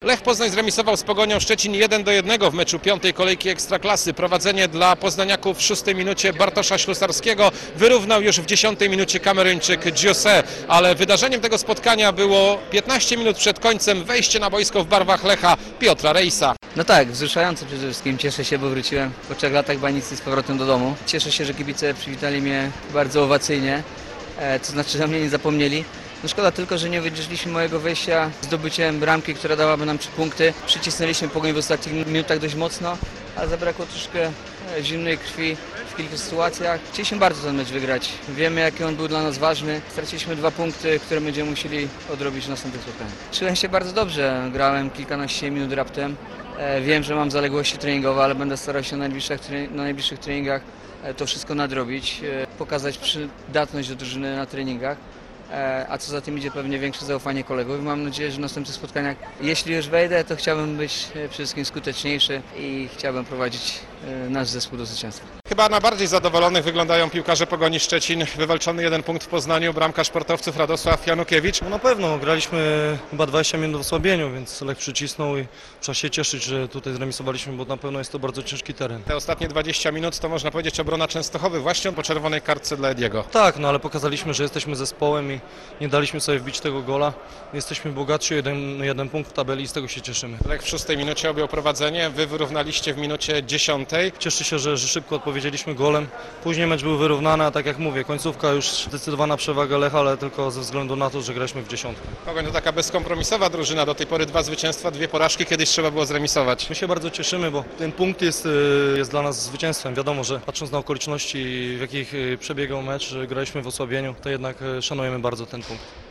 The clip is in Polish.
Lech Poznań zremisował z Pogonią Szczecin 1-1 w meczu piątej kolejki Ekstraklasy. Prowadzenie dla poznaniaków w 6 minucie Bartosza Ślusarskiego wyrównał już w 10 minucie Kameruńczyk Giose, ale wydarzeniem tego spotkania było 15 minut przed końcem wejście na boisko w barwach Lecha Piotra Rejsa. No tak, wzruszające przede wszystkim. Cieszę się, bo wróciłem po 3 latach banicy z powrotem do domu. Cieszę się, że kibice przywitali mnie bardzo owacyjnie, to znaczy, że mnie nie zapomnieli. No szkoda tylko, że nie wydrzeliśmy mojego wejścia zdobyciem bramki, która dałaby nam 3 punkty. Przycisnęliśmy Pogoń w ostatnich minutach dość mocno, ale zabrakło troszkę zimnej krwi w kilku sytuacjach. Chcieliśmy bardzo ten mecz wygrać. Wiemy, jaki on był dla nas ważny. Straciliśmy 2 punkty, które będziemy musieli odrobić w następnych spotkaniach. Czułem się bardzo dobrze. Grałem kilkanaście minut raptem. Wiem, że mam zaległości treningowe, ale będę starał się na najbliższych treningach to wszystko nadrobić, pokazać przydatność do drużyny na treningach. A co za tym idzie, pewnie większe zaufanie kolegów. Mam nadzieję, że w następnych spotkaniach, jeśli już wejdę, to chciałbym być przede wszystkim skuteczniejszy i chciałbym prowadzić nasz zespół do zwycięstwa. Chyba na bardziej zadowolonych wyglądają piłkarze Pogoni Szczecin. Wywalczony 1 punkt w Poznaniu, bramka sportowców Radosław Janukiewicz. No na pewno, graliśmy chyba 20 minut w osłabieniu, więc Lech przycisnął i trzeba się cieszyć, że tutaj zremisowaliśmy, bo na pewno jest to bardzo ciężki teren. Te ostatnie 20 minut to można powiedzieć obrona Częstochowy właśnie po czerwonej kartce dla Ediego. Tak, no ale pokazaliśmy, że jesteśmy zespołem i nie daliśmy sobie wbić tego gola. Jesteśmy bogatsi, jeden punkt w tabeli i z tego się cieszymy. Lech w 6 minucie objął prowadzenie, wy wyrównaliście w minucie 10. Cieszę się, że szybko odpowiedzieliśmy golem. Później mecz był wyrównany, a tak jak mówię, końcówka już zdecydowana przewaga Lecha, ale tylko ze względu na to, że graliśmy w 10. Pogoń to taka bezkompromisowa drużyna, do tej pory 2 zwycięstwa, 2 porażki, kiedyś trzeba było zremisować. My się bardzo cieszymy, bo ten punkt jest dla nas zwycięstwem. Wiadomo, że patrząc na okoliczności, w jakich przebiegał mecz, że graliśmy w osłabieniu, to jednak szanujemy bardzo ten punkt.